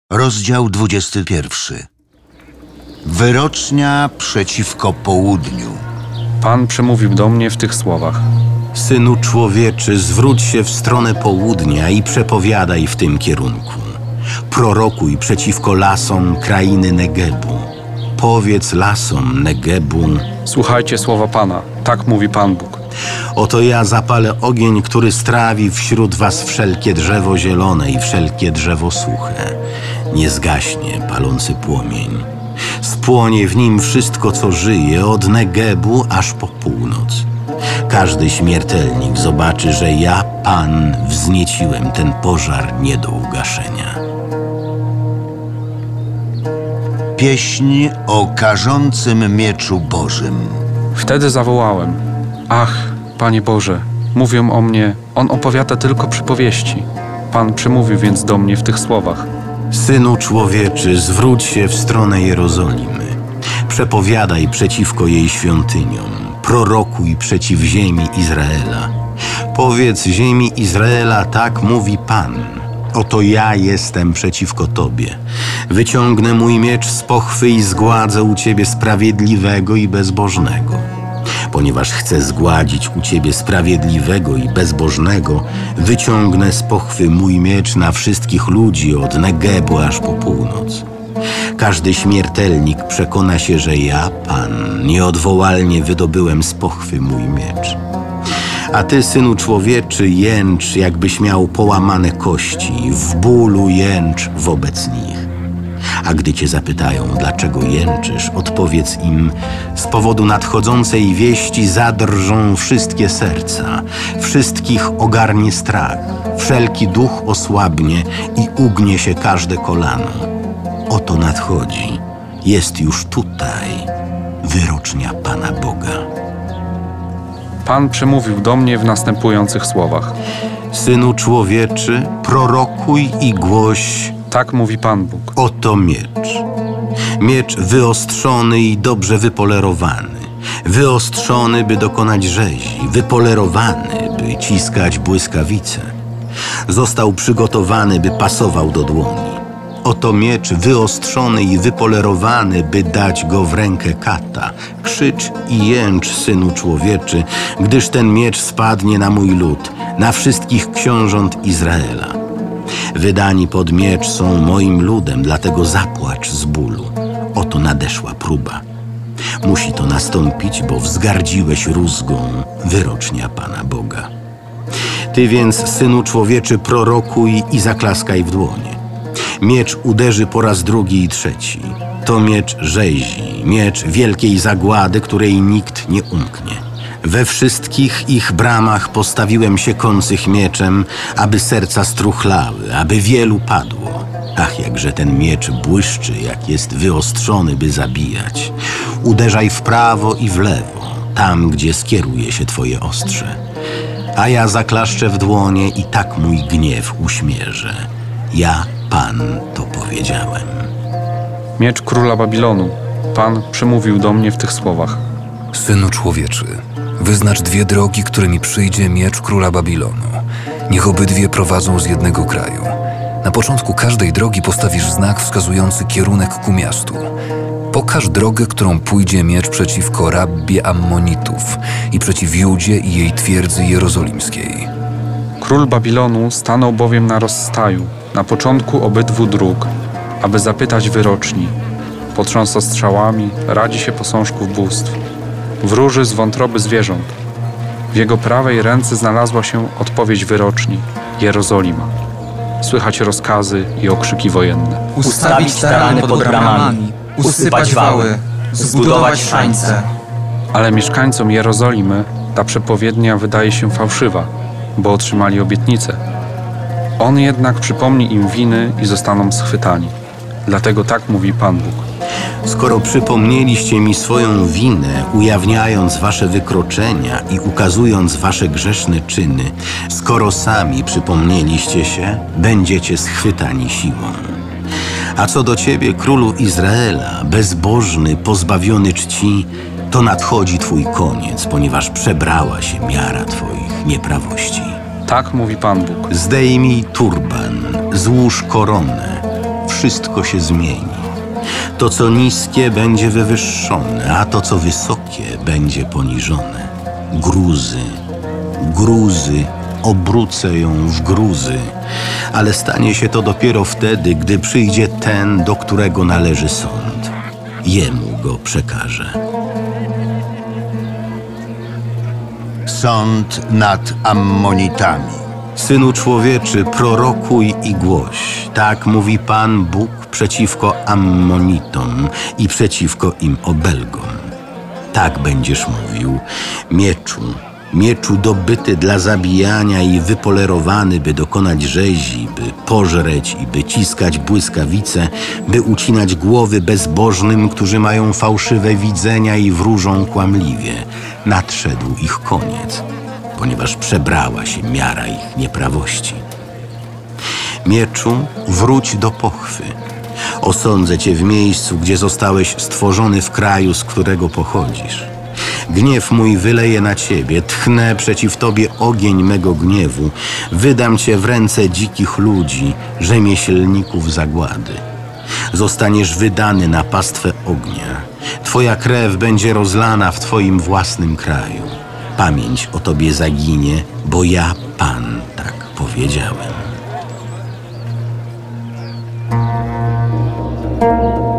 Rozdział 21. Wyrocznia przeciwko południu. Pan przemówił do mnie w tych słowach. Synu człowieczy, zwróć się w stronę południa i przepowiadaj w tym kierunku. Prorokuj przeciwko lasom krainy Negebu. Powiedz lasom Negebu: Słuchajcie słowa Pana, tak mówi Pan Bóg. oto ja zapalę ogień, który strawi wśród was wszelkie drzewo zielone i wszelkie drzewo suche. Nie zgaśnie palący płomień. Spłonie w nim wszystko, co żyje, od Negebu aż po północ. Każdy śmiertelnik zobaczy, że ja, Pan, wznieciłem ten pożar nie do ugaszenia. Pieśń o karzącym mieczu Bożym. Wtedy zawołałem: Ach, Panie Boże, mówią o mnie, on opowiada tylko przypowieści. Pan przemówił więc do mnie w tych słowach. Synu człowieczy, zwróć się w stronę Jerozolimy. Przepowiadaj przeciwko jej świątyniom. Prorokuj przeciw ziemi Izraela. Powiedz ziemi Izraela: tak mówi Pan. Oto ja jestem przeciwko tobie. Wyciągnę mój miecz z pochwy i zgładzę u ciebie sprawiedliwego i bezbożnego. Ponieważ chcę zgładzić u ciebie sprawiedliwego i bezbożnego, wyciągnę z pochwy mój miecz na wszystkich ludzi od Negebu aż po północ. Każdy śmiertelnik przekona się, że ja, Pan, nieodwołalnie wydobyłem z pochwy mój miecz. A ty, synu człowieczy, jęcz, jakbyś miał połamane kości, w bólu jęcz wobec nich. A gdy cię zapytają, dlaczego jęczysz, odpowiedz im: z powodu nadchodzącej wieści zadrżą wszystkie serca, wszystkich ogarnie strach, wszelki duch osłabnie i ugnie się każde kolano. Oto nadchodzi, jest już tutaj wyrocznia Pana Boga. Pan przemówił do mnie w następujących słowach. Synu człowieczy, prorokuj i głoś: tak mówi Pan Bóg. Oto miecz. Miecz wyostrzony i dobrze wypolerowany. Wyostrzony, by dokonać rzezi. Wypolerowany, by ciskać błyskawice. Został przygotowany, by pasował do dłoni. Oto miecz wyostrzony i wypolerowany, by dać go w rękę kata. Krzycz i jęcz, synu człowieczy, gdyż ten miecz spadnie na mój lud, na wszystkich książąt Izraela. Wydani pod miecz są moim ludem, dlatego zapłacz z bólu. Oto nadeszła próba. Musi to nastąpić, bo wzgardziłeś rózgą, wyrocznia Pana Boga. Ty więc, synu człowieczy, prorokuj i zaklaskaj w dłonie. Miecz uderzy po raz drugi i trzeci. To miecz rzezi, miecz wielkiej zagłady, której nikt nie umknie. We wszystkich ich bramach postawiłem się kących mieczem, aby serca struchlały, aby wielu padło. Ach, jakże ten miecz błyszczy, jak jest wyostrzony, by zabijać. Uderzaj w prawo i w lewo, tam, gdzie skieruje się twoje ostrze. A ja zaklaszczę w dłonie i tak mój gniew uśmierzę. Ja, Pan, to powiedziałem. Miecz króla Babilonu. Pan przemówił do mnie w tych słowach. Synu człowieczy, wyznacz dwie drogi, którymi przyjdzie miecz króla Babilonu. Niech obydwie prowadzą z jednego kraju. Na początku każdej drogi postawisz znak wskazujący kierunek ku miastu. Pokaż drogę, którą pójdzie miecz przeciwko Rabbie Ammonitów i przeciw Judzie i jej twierdzy jerozolimskiej. Król Babilonu stanął bowiem na rozstaju, na początku obydwu dróg, aby zapytać wyroczni. Potrząsa strzałami, radzi się posążków bóstw. Wróży z wątroby zwierząt. W jego prawej ręce znalazła się odpowiedź wyroczni: Jerozolima. Słychać rozkazy i okrzyki wojenne. Ustawić tarany pod bramami, usypać wały, zbudować szańce. Ale mieszkańcom Jerozolimy ta przepowiednia wydaje się fałszywa, bo otrzymali obietnicę. On jednak przypomni im winy i zostaną schwytani. Dlatego tak mówi Pan Bóg. Skoro przypomnieliście mi swoją winę, ujawniając wasze wykroczenia i ukazując wasze grzeszne czyny, skoro sami przypomnieliście się, będziecie schwytani siłą. A co do ciebie, królu Izraela, bezbożny, pozbawiony czci, to nadchodzi twój koniec, ponieważ przebrała się miara twoich nieprawości. Tak mówi Pan Bóg. Zdejmij turban, złóż koronę wszystko się zmieni. To, co niskie, będzie wywyższone, a to, co wysokie, będzie poniżone. Gruzy, obrócę ją w gruzy, ale stanie się to dopiero wtedy, gdy przyjdzie ten, do którego należy sąd. Jemu go przekażę. Sąd nad Ammonitami. Synu człowieczy, prorokuj i głoś. Tak mówi Pan Bóg przeciwko Ammonitom i przeciwko im obelgom. Tak będziesz mówił: mieczu dobyty dla zabijania i wypolerowany, by dokonać rzezi, by pożreć i by ciskać błyskawice, by ucinać głowy bezbożnym, którzy mają fałszywe widzenia i wróżą kłamliwie. Nadszedł ich koniec, ponieważ przebrała się miara ich nieprawości. Mieczu, wróć do pochwy. Osądzę cię w miejscu, gdzie zostałeś stworzony, w kraju, z którego pochodzisz. Gniew mój wyleję na ciebie, tchnę przeciw tobie ogień mego gniewu, wydam cię w ręce dzikich ludzi, rzemieślników zagłady. Zostaniesz wydany na pastwę ognia. Twoja krew będzie rozlana w twoim własnym kraju. Pamięć o tobie zaginie, bo ja, Pan, tak powiedziałem.